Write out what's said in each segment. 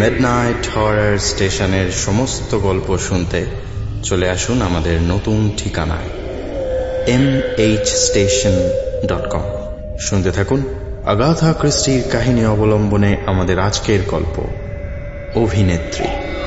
Midnight horror স্টেশনের সমস্ত গল্প শুনতে চলে আসুন আমাদের নতুন ঠিকানায় mhstation.com। শুনতে থাকুন আগাথা ক্রিস্টির কাহিনী অবলম্বনে আমাদের আজকের গল্প অভিনেত্রী।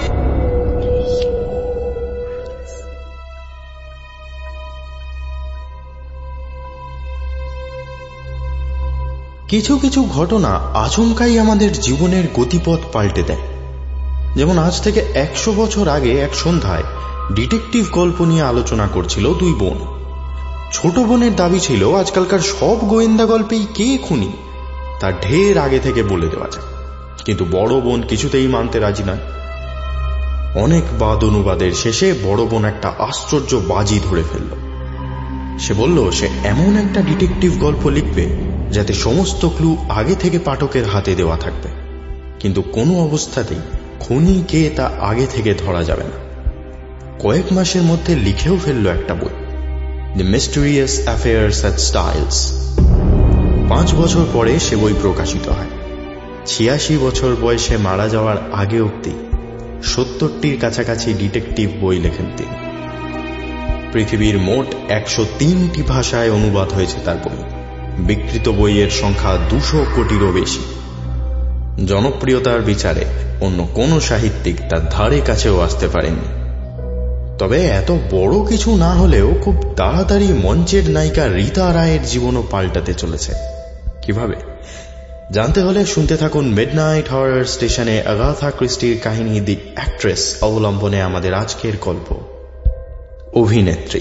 কিছু কিছু ঘটনা আচমকাই আমাদের জীবনের গতিপথ পাল্টে দেয়। যেমন আজ থেকে 100 বছর আগে এক সন্ধ্যায় ডিটেকটিভ গল্প নিয়ে আলোচনা করছিল দুই বোন। ছোট বোনের দাবি ছিল আজকালকার সব গোয়েন্দা গল্পেই কে খুনি তা ঢের আগে থেকে বলে দেওয়া যায়, কিন্তু বড় বোন কিছুতেই মানতে রাজি নয়। অনেক বাদ অনুবাদের শেষে বড় বোন একটা আশ্চর্য বাজি ধরে ফেলল। সে বলল সে এমন একটা ডিটেকটিভ গল্প লিখবে যাতে সমস্ত ক্লু আগে থেকে পাঠকের হাতে দেওয়া থাকবে, কিন্তু কোনো অবস্থাতেই খুনি কে তা আগে থেকে ধরা যাবে না। কয়েক মাসের মধ্যে লিখেও ফেলল একটা বই, the mysterious affairs at Styles. 5 বছর পরে সে বই প্রকাশিত হয়। 86 বছর বয়সে মারা যাওয়ার আগে অবধি 70টির কাছাকাছি ডিটেকটিভ বই লেখেন তিনি। পৃথিবীর মোট 103টি ভাষায় অনুবাদ হয়েছে তার বই। বিক্রিত বইয়ের সংখ্যা 200 কোটিরও বেশি। জনপ্রিয়তার বিচারে অন্য কোনো সাহিত্যিক তার ধারে কাছেও আসতে পারেননি। তবে এত বড় কিছু না হলেও খুব তাড়াতাড়ি মঞ্চের নায়িকা রীতা রায়ের জীবনও পাল্টাতে চলেছে। কিভাবে জানতে হলে শুনতে থাকুন মিডনাইট হরর স্টেশনে আগাথা ক্রিস্টির কাহিনী দি অ্যাক্ট্রেস অবলম্বনে আমাদের আজকের গল্প অভিনেত্রী।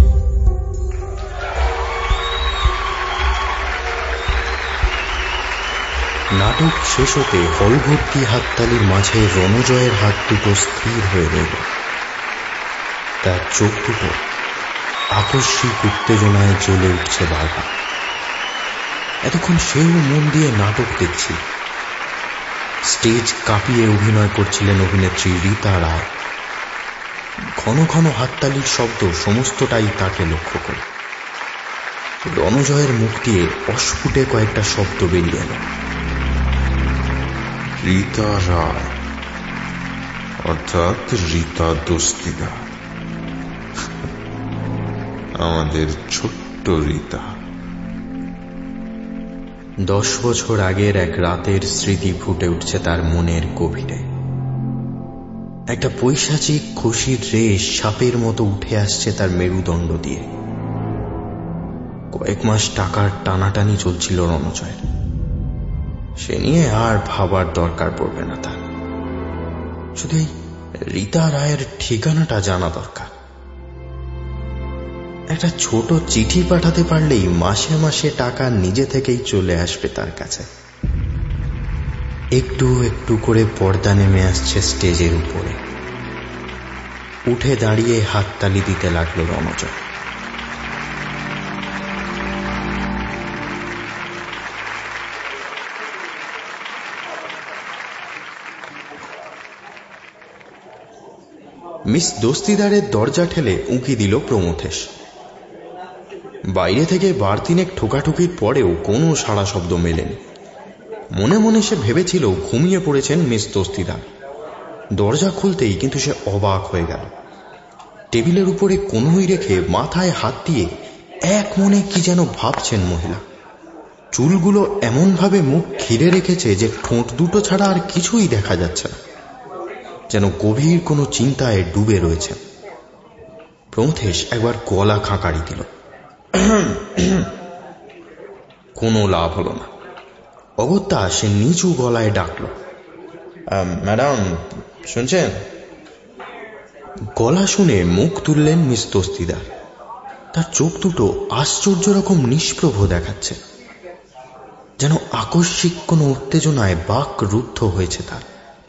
নাটক শেষ হতে হলভর্তি হাততালির মাঝে রণজয়ের হাত দুটো স্থির হয়ে রইল। তার চোখ দুটো আকস্মিক উত্তেজনায় জ্বলে উঠছে বারবার। এতক্ষণ সেও মন দিয়ে নাটক দেখছি। স্টেজ কাঁপিয়ে অভিনয় করছিলেন অভিনেত্রী রীতা রায়। ঘন ঘন হাততালির শব্দ সমস্তটাই তাকে লক্ষ্য করে। রণজয়ের মুখ দিয়ে অস্ফুটে কয়েকটা শব্দ বেরিয়ে এল। রীতা রায় অর্থাৎ রীতা দস্তিদার, আমাদের ছোট্ট রীতা। 10 বছর আগের এক রাতের স্মৃতি ফুটে উঠছে তার মনের গভীরে। একটা পৈশাচিক খুশির রেশ সাপের মতো উঠে আসছে তার মেরুদণ্ড দিয়ে। কয়েক মাস টাকার টানাটানি চলছিল রণজয়ের। সে নিয়ে আর ভাবার দরকার পড়বে না তার। শুধু এই রীতা রায়ের ঠিকানাটা জানা দরকার। একটা ছোট চিঠি পাঠাতে পারলেই মাসে মাসে টাকা নিজে থেকেই চলে আসবে তার কাছে। একটু একটু করে পর্দা নেমে আসছে স্টেজের উপরে। উঠে দাঁড়িয়ে হাততালি দিতে লাগলো রণজয়। মিস দস্তিদারের দরজা ঠেলে উঁকি দিল প্রমথেশ। বাইরে থেকে বার তিনেক ঠোকাঠুকির পরেও কোনো সাড়া শব্দ মেলেনি। মনে মনে সে ভেবেছিল ঘুমিয়ে পড়েছেন মিস দস্তিদার। দরজা খুলতেই কিন্তু সে অবাক হয়ে গেল। টেবিলের উপরে কনুই রেখে মাথায় হাত দিয়ে এক মনে কি যেন ভাবছেন মহিলা। চুলগুলো এমনভাবে মুখ ঘিরে রেখেছে যে ঠোঁট দুটো ছাড়া আর কিছুই দেখা যাচ্ছে না, যেন গভীর কোনো চিন্তায় ডুবে রয়েছে। প্রমথেশ একবার গলা খাঁকারি দিল। কোনো লাভ হলো না। অগত্যা সে নিচু গলায় ডাকল, ম্যাডাম শুনছেন? গলা শুনে মুখ তুললেন মিস দস্তিদার। তার চোখ দুটো আশ্চর্য রকম নিষ্প্রভ দেখাচ্ছে, যেন আকস্মিক কোনো উত্তেজনায় বাক রুদ্ধ হয়েছে তার।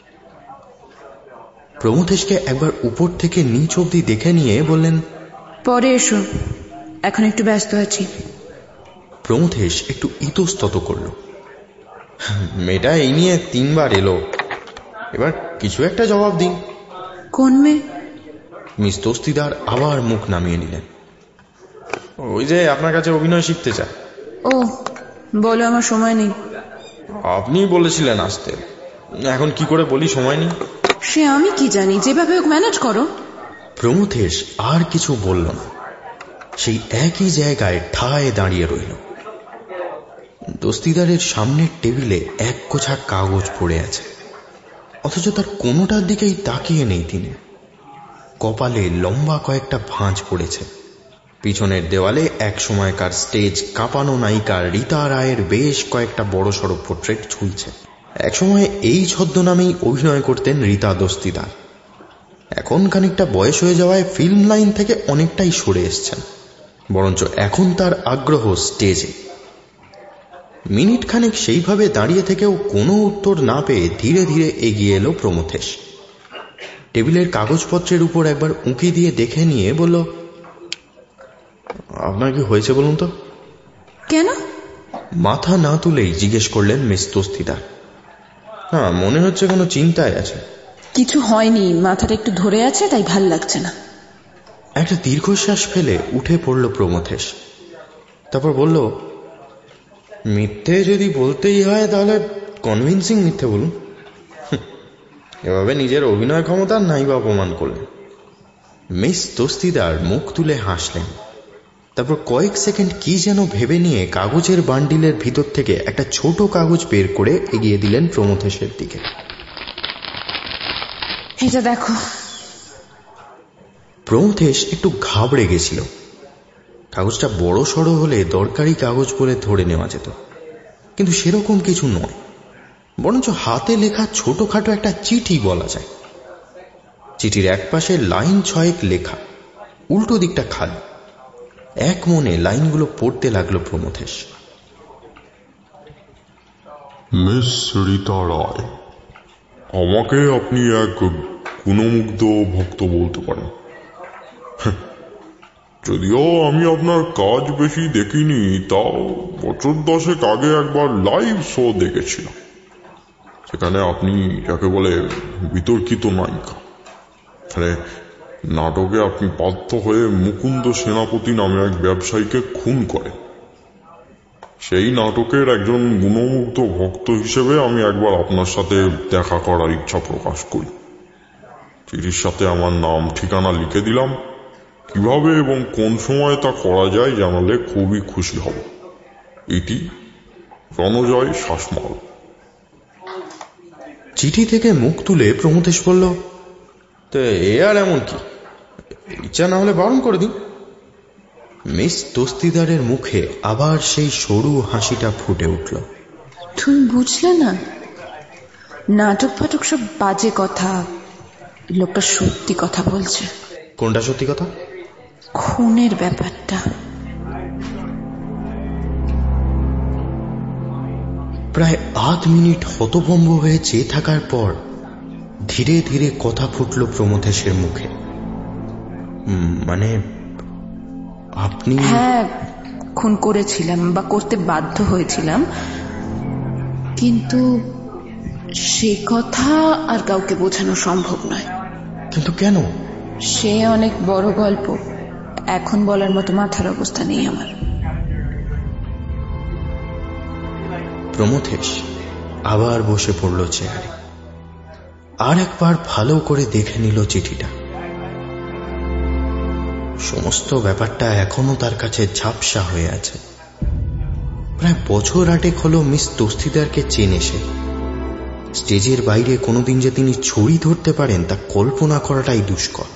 প্রমথেশকে একবার উপর থেকে নিচ অবধি দেখে নিয়ে বললেন, পরে এসো, এখন একটু ব্যস্ত আছি। প্রমথেশ একটু ইতস্তত করল। মেয়েটা এই নিয়ে 3 বার এলো, এবার কিছু একটা জবাব দিন। কোন মেয়ে? মিস দস্তিদার আবার মুখ নামিয়ে নিলেন। ওই যে আপনার কাছে অভিনয় শিখতে চায়। ও বলো, আমার সময় নেই। আপনি বলেছিলেন আসতে। এখন কি করে বলি, সময় নেই। সে আমি কি জানি, যেভাবে হোক ম্যানেজ করো। প্রমথেশ আর কিছু বলল না, সেই একই জায়গায় ঠায় দাঁড়িয়ে রইল। দস্তিদারের সামনের টেবিলে এক গোছা কাগজ পড়ে আছে, অথচ তার কোনোটার দিকেই তাকিয়ে নেই তিনি। কপালে লম্বা কয়েকটা ভাঁজ পড়েছে। পিছনের দেওয়ালে এক সময়কার স্টেজ কাঁপানো নায়িকা রীতা রায়ের বেশ কয়েকটা বড়সড় পোর্ট্রেট ঝুলছে। একসময় এই ছদ্মনামেই অভিনয় করতেন রীতা দস্তিদার। এখন খানিকটা বয়স হয়ে যাওয়ায় ফিল্ম লাইন থেকে অনেকটাই সরে এসছেন, বরঞ্চ এখন তার আগ্রহ স্টেজে। মিনিট খানেক সেইভাবে দাঁড়িয়ে থেকেও কোনো উত্তর না পেয়ে ধীরে ধীরে এগিয়ে এলো প্রমথেশ। টেবিলের কাগজপত্রের উপর একবার উঁকি দিয়ে দেখে নিয়ে বলল, আপনার কি হয়েছে বলুন তো? কেন? মাথা না তুলেই জিজ্ঞেস করলেন মিস দস্তিদার। হ্যাঁ, মনে হচ্ছে কোনো চিন্তায় আছে। কিছু হয়নি, মাথাটা একটু ধরে আছে, তাই ভাল লাগছে না। একটা দীর্ঘশ্বাস ফেলে উঠে পড়ল প্রমথেশ। তারপর বলল, মিথ্যে যদি বলতেই হয় তাহলে কনভিন্সিং মিথ্যে বলুন। এভাবে নিজের অভিনয় ক্ষমতা নাই বা অপমান করলেন। মিস দস্তিদার মুখ তুলে হাসলেন। তারপর কয়েক সেকেন্ড কি যেন ভেবে নিয়ে কাগজের বান্ডিলের ভিতর থেকে একটা ছোট কাগজ বের করে এগিয়ে দিলেন প্রমথেশের দিকে। এটা দেখো। প্রমথেশ একটু ঘাবড়ে গেছিল। কাগজটা বড় সড়ো হলে দরকারি কাগজ বলে ধরে নেওয়া যেত, কিন্তু সেরকম কিছু নয়, বরঞ্চ হাতে লেখা ছোটখাটো একটা চিঠি বলা যায়। চিঠির এক পাশে লাইন 6 লেখা, উল্টো দিকটা খালি। এক মনে লাইনগুলো পড়তে লাগলো প্রমথেশ। মিস রীতা রায়, আমাকে আপনি এক গুণমুগ্ধ ভক্ত বলতে পারেন। যদিও আমি আপনার কাজ বেশি দেখিনি, তাও বছর 10 আগে একবার লাইভ শো দেখেছিলাম। সেখানে আপনি যাকে বলে বিতর্কিত নায়িকা, মানে নাটকে আপনি বাধ্য হয়ে মুকুন্দ সেনাপতি নামে এক ব্যবসায়ীকে খুন করেন। সেই নাটকের একজন গুণমুগ্ধ ভক্ত হিসেবে আমি একবার আপনার সাথে দেখা করার ইচ্ছা প্রকাশ করি। চিঠির সাথে আমার নাম ঠিকানা লিখে দিলাম। কিভাবে এবং কোন সময় তা করা যায় জানালে খুবই খুশি হব। এটি রণজয় শাসমল। চিঠি থেকে মুখ তুলে প্রমথেশ বলল, তো এ আর এমন কি, ইচ্ছা না হলে বারণ করে দিন। মিস দস্তিদারের মুখে আবার সেই সরু হাসিটা ফুটে উঠল। তুমি বুঝলে না? নাটক ফাটক সব বাজে কথা, লোকটা সত্যি কথা বলছে। কোনটা সত্যি কথা? খুনের ব্যাপারটা। প্রায় আধ মিনিট হতভম্ব হয়ে চেয়ে থাকার পর ধীরে ধীরে কথা ফুটল প্রমথেশের মুখে। মানে আপনি? হ্যাঁ, খুন করেছিলাম বা করতে বাধ্য হয়েছিলাম, কিন্তু সে কথা আর কাউকে বোঝানো সম্ভব নয়। কিন্তু কেন? সে অনেক বড় গল্প, এখন বলার মতো মাথার অবস্থা নেই আমার। প্রমথেশ আবার বসে পড়ল চেয়ারে। আর একবার ভালো করে দেখে নিল চিঠিটা। সমস্ত ব্যাপারটা এখনো তার কাছে ঝাপসা হয়ে আছে। প্রায় বছর 8 হলো মিস দস্তিদারকে চেনে সে। স্টেজের বাইরে কোনোদিন যে তিনি ছড়ি ধরতে পারেন তা কল্পনা করাটাই দুষ্কর।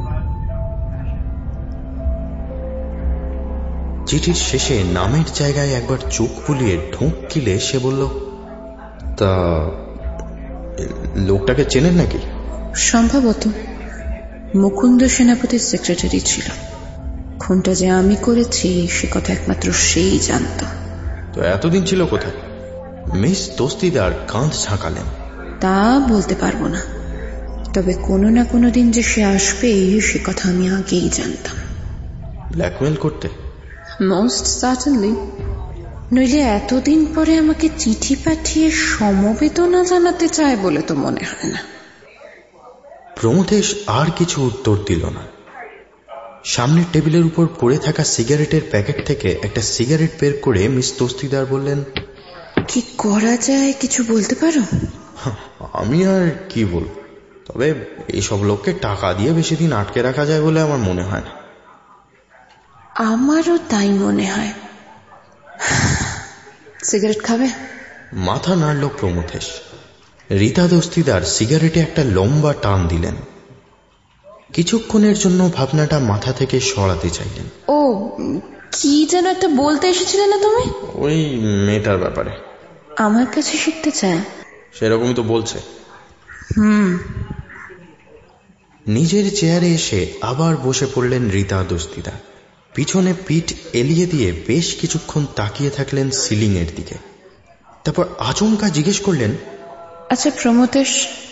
চিঠির শেষে নামের জায়গায় একবার চোখ বুলিয়ে ঢোক গিলে সে বলল, তা লোকটাকে চেনেন নাকি? সম্ভবত মুকুন্দ সেনাপতির সেক্রেটারি ছিল। খুনটা যে আমি করেছি সে কথা একমাত্র সেই জানত। তো এতদিন ছিল কোথায়? মিস দস্তিদার কাঁধ ঝাঁকালেন। তা বলতে পারবো না, তবে কোনো না কোনো দিন যে সে আসবে সে কথা আমি আগেই জানতাম। ব্ল্যাকমেল করতে? মোস্ট সার্টেনলি, নইলে এতদিন পরে আমাকে চিঠি পাঠিয়ে সমবেদনা জানাতে চায় বলে তো মনে হয় না। প্রমথেশ আর কিছু উত্তর দিল না। সামনের টেবিলের উপর পড়ে থাকা সিগারেটের প্যাকেট থেকে একটা সিগারেট বের করে মিস দস্তিদার বললেন, কি করা যায় কিছু বলতে পারো? আমি আর কি বলব, তবে এইসব লোককে টাকা দিয়ে বেশি দিন আটকে রাখা যায় বলে আমার মনে হয় না। আমারও তাই মনে হয়। সিগারেট খাবে? মাথা নাড়ল প্রমথেশ। রীতা দস্তিদার সিগারেটে একটা লম্বা টান দিলেন। কিছুক্ষণের জন্য ভাবনাটা মাথা থেকে সরাতে চাইলেন। ও, কি যেন একটা বলতে এসেছিলে না তুমি? ওই মেয়েটার ব্যাপারে। আমার কাছে শিখতে চায়? সেরকমই তো বলছে। নিজের চেয়ারে এসে আবার বসে পড়লেন রীতা দস্তিদার। পিছনে পিঠ এলিয়ে দিয়ে বেশ কিছুক্ষণ তাকিয়ে থাকলেন সিলিং এর দিকে। তারপর আচমকা জিজ্ঞেস করলেন, আচ্ছা প্রমথেশ,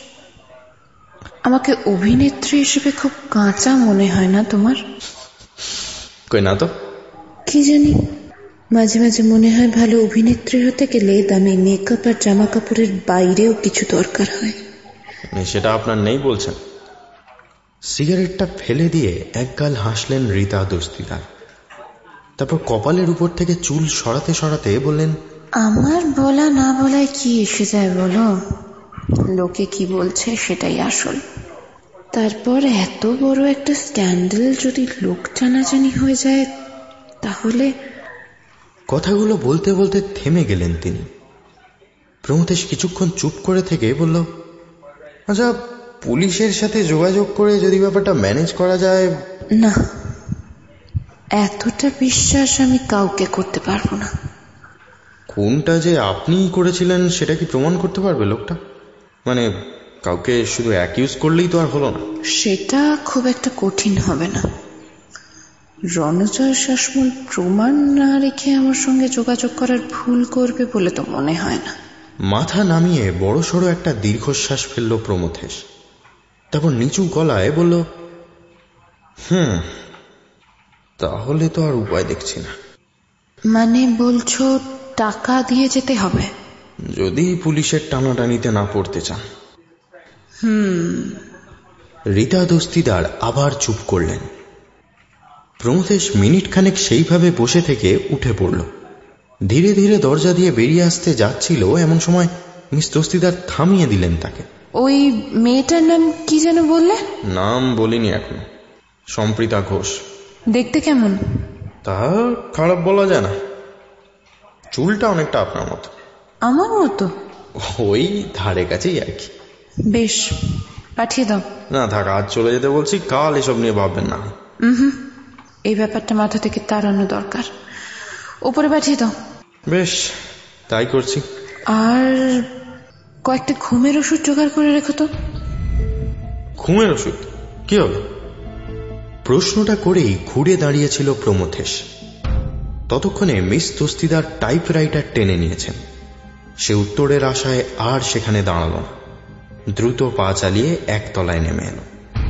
আমাকে অভিনেত্রী হিসেবে খুব কাঁচা মনে হয় না তোমার? কই না তো। কি জানি, মাঝে মাঝে মনে হয় ভালো অভিনেত্রী হতে গেলে দামি মেকআপ আর জামা কাপড়ের বাইরেও কিছু দরকার হয়। সেটা আপনার নেই বলছেন? সিগারেটটা ফেলে দিয়ে একগাল হাসলেন রীতা দস্তিদার। তারপর কপালের উপর থেকে চুল সরাতে সরাতে বললেন, আমার বলা না বলায় কি এসে যায় বলো? লোকে কি বলছে সেটাই আসল। তারপর এত বড় একটা স্ক্যান্ডেল যদি লোক জানাজানি হয়ে যায় তাহলে। কথাগুলো বলতে বলতে থেমে গেলেন তিনি। প্রমথেশ কিছুক্ষণ চুপ করে থেকে বলল, আচ্ছা, পুলিশের সাথে যোগাযোগ করে যদি ব্যাপারটা ম্যানেজ করা যায়। না, এতটা বিশ্বাস আমি কাউকে করতে পারবো না। কোনটা যে আপনি করেছিলেন সেটা কি প্রমাণ করতে পারবে লোকটা? মানে কাউকে শুধু অ্যাকিউজ করলেই তো আর হলো না। সেটা খুব একটা কঠিন হবে না। রণজয় শাসমল প্রমাণ না রেখে আমার সঙ্গে যোগাযোগ করার ভুল করবে বলে তো মনে হয় না। মাথা নামিয়ে বড়সড় একটা দীর্ঘশ্বাস ফেলল প্রমথেশ। তারপর নিচু গলায় বলল, তাহলে তো আর উপায় দেখছি না। মানে বলছো টাকা দিয়ে যেতে হবে? যদি পুলিশের টানাটানিতে না পড়তে চান। রীতা দস্তিদার আবার চুপ করলেন। প্রমথেশ মিনিট খানেক সেইভাবে বসে থেকে উঠে পড়ল। ধীরে ধীরে দরজা দিয়ে বেরিয়ে আসতে যাচ্ছিল, এমন সময় মিস দস্তিদার থামিয়ে দিলেন তাকে। ওই মেয়েটার নাম কি যেন বললে? নাম বলিনি এখনো। সম্প্রীতা ঘোষ। দেখতে কেমন? তা খারাপ বলা যায় না। চুলটা অনেকটা আপনার মতো। আমার মতো? ওই ধারে কাছেই আর কি। বেশ, পাঠিয়ে দাও। না থাক, আজ চলে যেতে বলছি, কাল এসব নিয়ে ভাববেন না। এই ব্যাপারটা মাথা থেকে তাড়ানো দরকার। উপরে পাঠিয়ে দাও। বেশ, তাই করছি। আর কয়েকটা ঘুমের ওষুধ জোগাড় করে রেখো তো। ঘুমের ওষুধ কি হবে? প্রশ্নটা করেই ঘুরে দাঁড়িয়েছিল প্রমথেশ। ততক্ষণে মিস দস্তিদার টাইপরাইটার টেনে নিয়েছেন। সে উত্তরের আশায় আর সেখানে দাঁড়াল না। দ্রুত পা চালিয়ে একতলায় নেমে এল।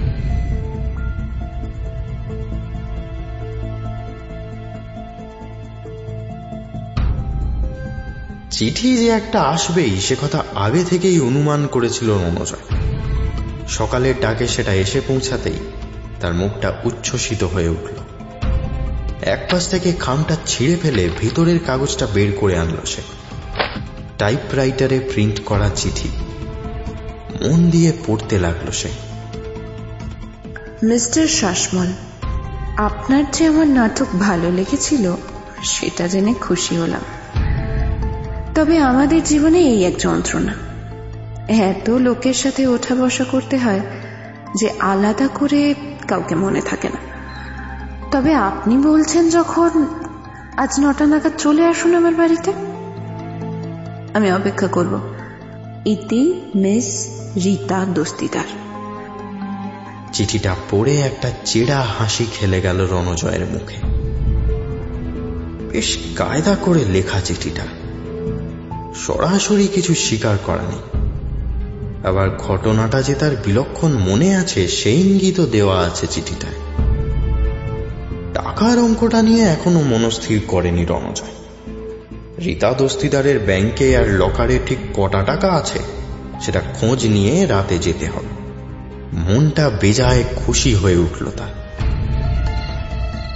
চিঠি যে একটা আসবেই সে কথা আগে থেকেই অনুমান করেছিল রণজয়। সকালের ডাকে সেটা এসে পৌঁছাতেই তার মুখটা উচ্ছ্বসিত হয়ে উঠল। এক পাশ থেকে খামটা ছিঁড়ে ফেলে ভিতরের কাগজটা বের করে আনল সে। টাইপরাইটারে প্রিন্ট করা চিঠি মন দিয়ে পড়তে লাগলো সে। মিস্টার শাসমল, আপনার যে আমার নাটক ভালো লেগেছিল সেটা জেনে খুশি হলাম। তবে আমাদের জীবনে এই এক যন্ত্রণা, এত লোকের সাথে ওঠা বসা করতে হয় যে আলাদা করে কাউকে মনে থাকে না। তবে আপনি বলছেন যখন, আজ 9টা নাগাদ চলে আসুন আমার বাড়িতে। আমি অপেক্ষা করব। ইতি মিস রীতা দস্তিদার। চিঠিটা পড়ে একটা চেড়া হাসি খেলে গেল রণজয়ের মুখে। বেশ কায়দা করে লেখা চিঠিটা, সরাসরি কিছু স্বীকার করা নেই। আবার ঘটনাটা যে তার বিলক্ষণ মনে আছে সেই ইঙ্গিতও দেওয়া আছে চিঠিটায়। টাকার অঙ্কটা নিয়ে এখনো মনস্থির করেনি রণজয়। রীতা দস্তিদারের ব্যাংকে আর লকারে ঠিক কটা টাকা আছে সেটা খোঁজ নিয়ে রাতে যেতে হবে। মনটা বেজায় খুশি হয়ে উঠল তার।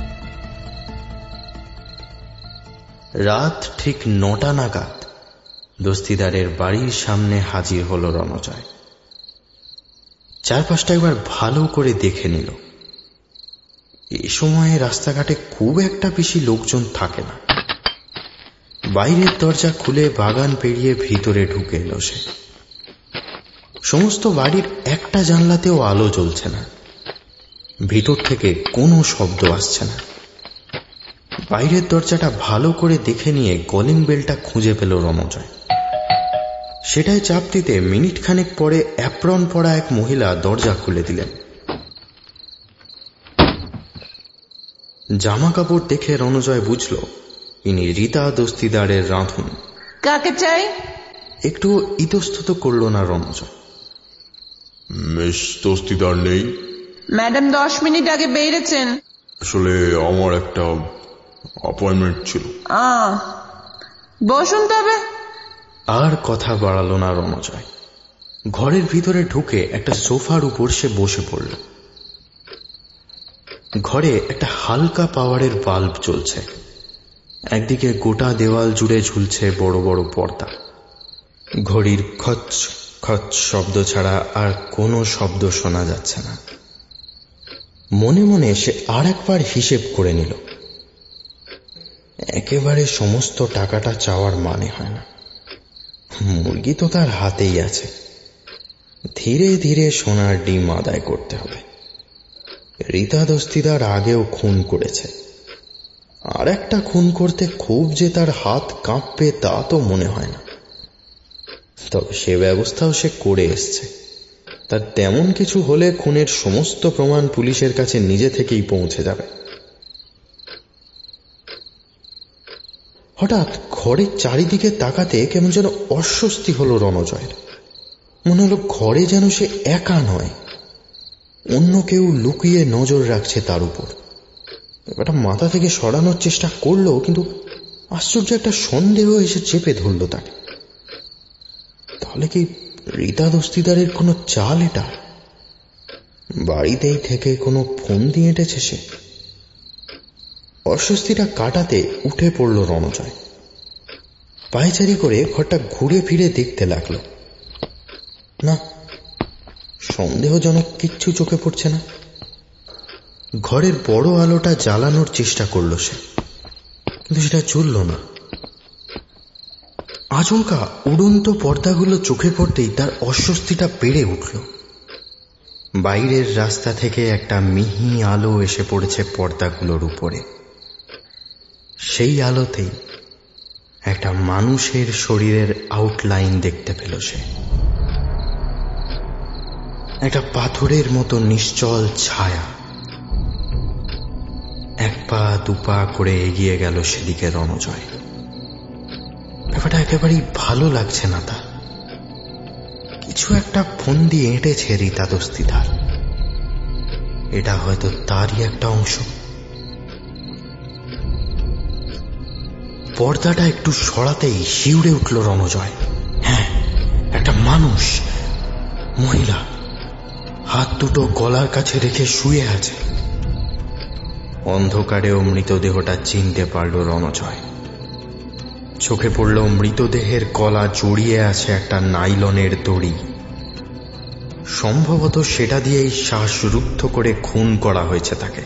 রাত ঠিক 9টা নাগাদ দস্তিদারের বাড়ির সামনে হাজির হল রণজয়। চারপাশটা একবার ভালো করে দেখে নিল। এ সময়ে রাস্তাঘাটে খুব একটা বেশি লোকজন থাকে না। বাইরের দরজা খুলে বাগান পেরিয়ে ভিতরে ঢুকে এলো সে। সমস্ত বাড়ির একটা জানলাতেও আলো জ্বলছে না, ভিতর থেকে কোনো শব্দ আসছে না। বাইরের দরজাটা ভালো করে দেখে নিয়ে কলিং বেলটা খুঁজে পেল রণজয়। সেটাই চাপ দিতে মিনিট খানেক পরে অ্যাপ্রন পরা এক মহিলা দরজা খুলে দিলেন। জামা কাপড় দেখে রণজয় বুঝল ইনি রীতা দস্তিদারের রাঁধুন। কাকে চাই? একটু ইতস্তত করল না রণজয়। মিস দস্তিদার নেই? ম্যাডাম 10 মিনিট আগে বেরিয়েছেন। আসলে আমার একটা অ্যাপয়েন্টমেন্ট ছিল। বসুন তবে। আর কথা বাড়ালো না রণজয়। ঘরের ভিতরে ঢুকে একটা সোফার উপর সে বসে পড়ল। ঘরে একটা হালকা পাওয়ারের বাল্ব জ্বলছে। একদিকে গোটা দেওয়াল জুড়ে ঝুলছে বড় বড় পর্দা। ঘড়ির খচ খচ শব্দ ছাড়া আর কোনো শব্দ শোনা যাচ্ছে না। মনে মনে সে আর একবার হিসেব করে নিল। একেবারে সমস্ত টাকাটা চাওয়ার মানে হয় না। মুরগি তো তার হাতেই আছে। ধীরে ধীরে সোনার ডিম আদায় করতে হবে। রীতা দস্তিদার আগেও খুন করেছে, আর একটা খুন করতে খুব যে তার হাত কাঁপবে তা তো মনে হয় না। তবে সে ব্যবস্থাও সে করে এসছে। তার তেমন কিছু হলে খুনের সমস্ত প্রমাণ পুলিশের কাছে নিজে থেকেই পৌঁছে যাবে। হঠাৎ ঘরের চারিদিকে তাকাতে কেমন যেন অস্বস্তি হলো রণজয়ের। মনে হলো ঘরে যেন সে একা নয়, অন্য কেউ লুকিয়ে নজর রাখছে তার উপর। ব্যাপারটা মাথা থেকে সরানোর চেষ্টা করলো, কিন্তু আশ্চর্য একটা সন্দেহ এসে চেপে ধরল তাকে। তাহলে কি রীতা দস্তিদারের কোনো চাল এটা? বাড়িতেই থেকে কোনো ফোন দিয়ে এঁটেছে সে। অস্বস্তিটা কাটাতে উঠে পড়ল রণজয়। পায়চারি করে ঘরটা ঘুরে ফিরে দেখতে লাগল। না, সন্দেহজনক কিচ্ছু চোখে পড়ছে না। ঘরের বড় আলোটা জ্বালানোর চেষ্টা করল সে, কিন্তু সেটা চলল না। আচমকা উড়ন্ত পর্দাগুলো চোখে পড়তেই তার অস্বস্তিটা বেড়ে উঠল। বাইরের রাস্তা থেকে একটা মিহি আলো এসে পড়েছে পর্দাগুলোর উপরে। সেই আলোতেই একটা মানুষের শরীরের আউটলাইন দেখতে পেল সে। একটা পাথরের মতো নিশ্চল ছায়া। এক পা দুপা করে এগিয়ে গেল সেদিকে রণজয়। ব্যাপারটা একেবারেই ভালো লাগছে না তার। কিছু একটা ফন্দি এঁটেছে রীতা দস্তিদার। এটা হয়তো তারই একটা অংশ। পর্দাটা একটু সরাতেই শিউরে উঠল রণজয়। হ্যাঁ, একটা মানুষ, মহিলা, হাত দুটো গলার কাছে রেখে শুয়ে আছে। অন্ধকারেও মৃতদেহটা চিনতে পারল রণজয়। চোখে পড়ল মৃতদেহের গলা জড়িয়ে আছে একটা নাইলনের দড়ি। সম্ভবত সেটা দিয়েই শ্বাসরুদ্ধ করে খুন করা হয়েছে তাকে।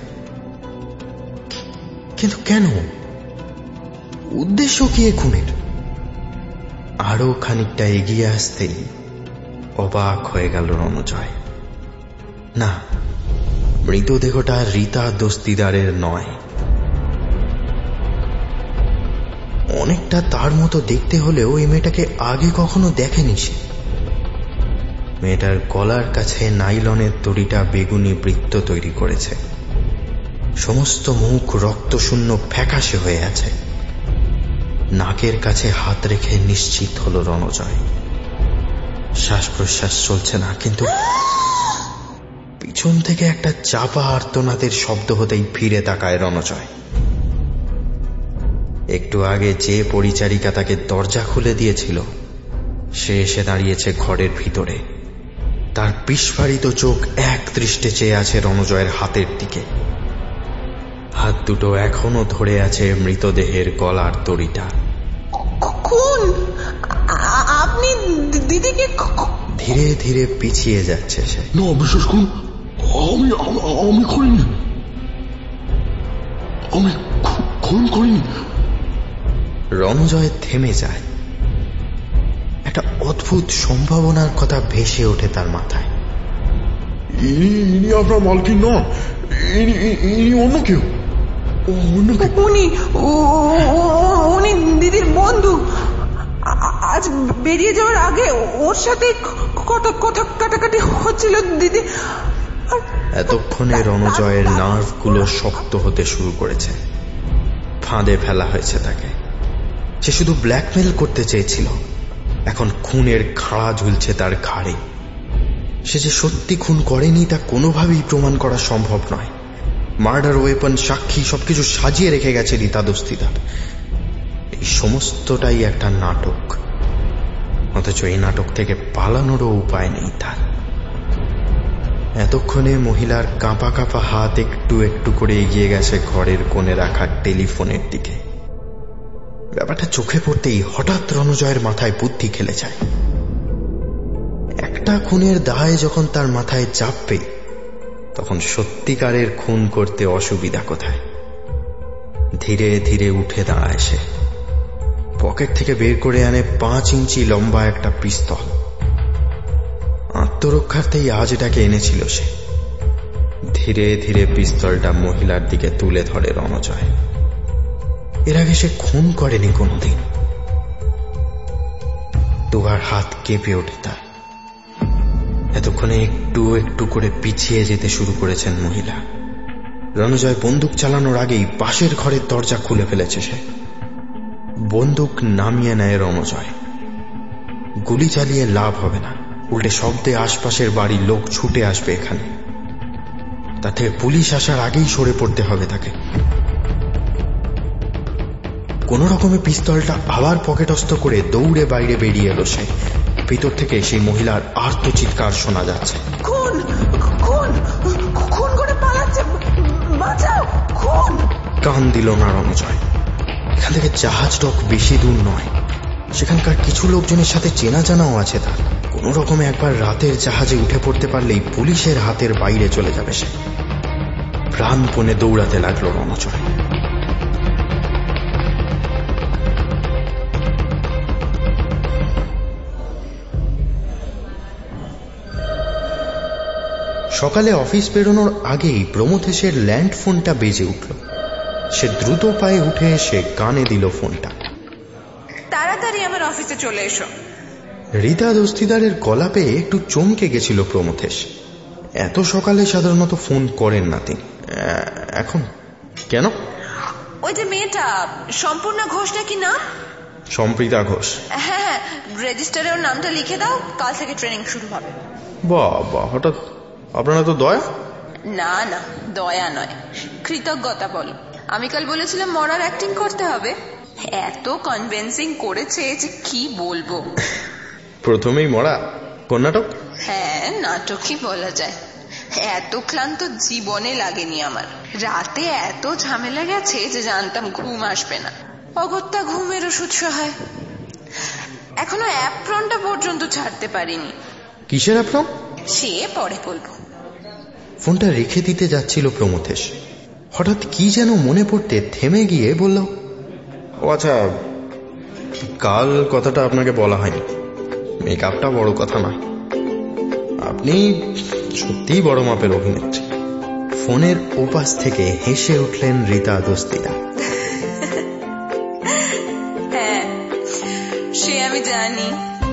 কিন্তু কেন? উদ্দেশ্য কি এ খুনের? আরো খানিকটা এগিয়ে আসতেই অবাক হয়ে গেল রণজয়। না, মৃতদেহটা রীতা দস্তিদারের নয়। অনেকটা তার মতো দেখতে হলেও এই মেয়েটাকে আগে কখনো দেখেনি সে। মেয়েটার গলার কাছে নাইলনের দড়িটা বেগুনি বৃত্ত তৈরি করেছে। সমস্ত মুখ রক্তশূন্য ফ্যাকাশে হয়ে আছে। নাকের কাছে হাত রেখে নিশ্চিত হল রণজয়। শ্বাস প্রশ্বাস চলছে না, কিন্তু পিছন থেকে একটা চাপা আর্তনাদের শব্দ হতেই ফিরে তাকায় রণজয়। একটু আগে যে পরিচারিকা তাকে দরজা খুলে দিয়েছিল সে এসে দাঁড়িয়েছে ঘরের ভিতরে। তার বিস্ফারিত চোখ এক দৃষ্টে চেয়ে আছে রণজয়ের হাতের দিকে। হাত দুটো এখনো ধরে আছে মৃতদেহের গলার দড়িটা। খুন? আপনি দিদিকে ধীরে ধীরে পিছিয়ে যাচ্ছে সে। না, বিশ্বাস করুন, আমি করিনি, আমি খুন করিনি। রণজয় থেমে যায়। একটা অদ্ভুত সম্ভাবনার কথা ভেসে ওঠে তার মাথায়। ইনি আপনার মালকিন নন, ইনি অন্য কেউ। উনি দিদির বন্ধু। আজ বেরিয়ে যাওয়ার আগে ওর সাথে কথা কাটাকাটি হচ্ছিল দিদি। এতক্ষণে রণজয়ের নার্ভগুলো শক্ত হতে শুরু করেছে। ফাঁদে ফেলা হয়েছে তাকে। সে শুধু ব্ল্যাকমেল করতে চেয়েছিল, এখন খুনের খাড়া ঝুলছে তার ঘাড়ে। সে যে সত্যি খুন করেনি তা কোনোভাবেই প্রমাণ করা সম্ভব নয়। মার্ডার ওয়েপন, সাক্ষী সবকিছু সাজিয়ে রেখে গেছে রীতা দস্তিদার। এই সমস্তটাই একটা নাটক, অথচ এই নাটক থেকে পালানোরও উপায় নেই তার। এতক্ষণে মহিলার কাঁপা কাঁপা হাত একটু একটু করে এগিয়ে গেছে ঘরের কোণে রাখা টেলিফোনের দিকে। ব্যাপারটা চোখে পড়তেই হঠাৎ রণজয়ের মাথায় বুদ্ধি খেলে যায়। একটা খুনের দায় যখন তার মাথায় চাপবে, তখন সত্যিকারের খুন করতে অসুবিধা কোথায়? ধীরে ধীরে উঠে দাঁড়ায় সে। পকেট থেকে বের করে আনে 5 ইঞ্চি লম্বা একটা পিস্তল। আত্মরক্ষার্থেই আজ এটাকে এনেছিল সে। ধীরে ধীরে পিস্তলটা মহিলার দিকে তুলে ধরে রণজয়। এর আগে সে খুন করেনি কোনোদিন। দুবার হাত কেঁপে ওঠে তার। এতক্ষণে একটু একটু করে পিছিয়ে যেতে শুরু করেছেন মহিলা। রণজয় বন্দুক চালানোর আগেই পাশের ঘরের দরজা খুলে ফেলেছে সে। বন্দুক নামিয়ে নেয় রণজয়। গুলি চালিয়ে লাভ হবে না, উল্টে শব্দে আশপাশের বাড়ির লোক ছুটে আসবে এখানে। তাতে পুলিশ আসার আগেই সরে পড়তে হবে তাকে। কোন রকমে পিস্তলটা আবার পকেটস্থ করে দৌড়ে বাইরে বেরিয়ে এলো সে। ভিতর থেকে সেই মহিলার আর্ত চিৎকার শোনা যাচ্ছে। খুন খুন খুন করে পালাচ্ছে, বাঁচাও, খুন। কান দিল না রণজয়। এখান থেকে জাহাজ ডক বেশি দূর নয়। সেখানকার কিছু লোকজনের সাথে চেনা জানাও আছে তার। কোন রকমে একবার রাতের জাহাজে উঠে পড়তে পারলেই পুলিশের হাতের বাইরে চলে যাবে সে। প্রাণপণে দৌড়াতে লাগলো রণজয়। সকালে অফিস বেরোনোর আগেই প্রমথেশের ল্যান্ড ফোনটা বেজে উঠল। সে দ্রুত পায়ে উঠে এসে কানে দিল ফোনটা। তাড়াতাড়ি আমার অফিসে চলে এসো। রীতা দস্তিদারের গলা পেয়ে একটু চমকে গেছিল প্রমথেশ। এত সকালে সাধারণত ফোন করেন না তিনি। এখন কেন? ওই যে মেয়েটা সম্পূর্ণা ঘোষ নাকি নাম? সম্প্রীতা ঘোষ। হ্যাঁ, রেজিস্টারে ওর নামটা লিখে দাও, কাল থেকে ট্রেনিং শুরু হবে। বাবা, হঠাৎ আপনারা তো দয়া? না না, দয়া নয়, কৃতজ্ঞতা বলো। আমি কাল বলেছিলাম মরার অ্যাক্টিং করতে হবে, এত কনভিন্সিং করেছে যে কি বলবো। প্রথমেই মরা? কোন নাটক? হ্যাঁ, নাটকই বলা যায়। এত ক্লান্ত জীবনে লাগেনি আমার। রাতে এত ঝামেলা গেছে যে জানতাম ঘুম আসবে না। অগত্যা ঘুমের ওষুধ সহায়। এখনো অ্যাপ্রনটা পর্যন্ত ছাড়তে পারিনি। কিসের অ্যাপ্রন? সে পরে বলবো। ফোনটা রেখে দিতে যাচ্ছিল প্রমথেশ। হঠাৎ কি যেন মনে পড়তে থেমে গিয়ে বলল, ও আচ্ছা, কাল কথাটা আপনাকে বলা হয়নি। মেকআপটা বড় কথা নয়, আপনি সত্যিই বড় মাপের অভিনেত্রী। ফোনের ওপাশ থেকে হেসে উঠলেন রীতা দস্তিদার। হ্যাঁ, সে আমি জানি।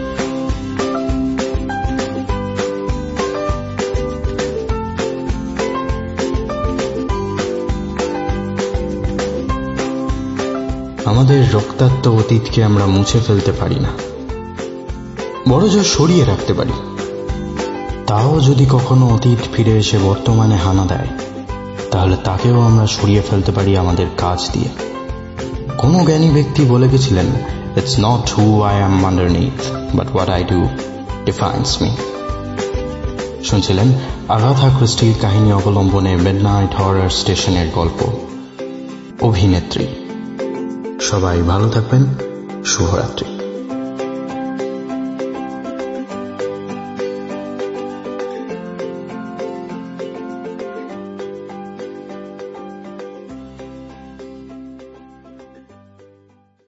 আমাদের রক্তাক্ত অতীতকে আমরা মুছে ফেলতে পারি না, বড়জোর সরিয়ে রাখতে পারি। তাও যদি কখনো অতীত ফিরে এসে বর্তমানে হানা দেয়, তাহলে তাকেও আমরা সরিয়ে ফেলতে পারি আমাদের কাজ দিয়ে। কোনো জ্ঞানী ব্যক্তি বলে গেছিলেন, it's not who I am underneath, but what I do defines me. শুনছিলেন আগাথা ক্রিস্টির কাহিনী অবলম্বনে মিডনাইট হরর স্টেশনের গল্প অভিনেত্রী। সবাই ভালো থাকবেন। শুভরাত্রি।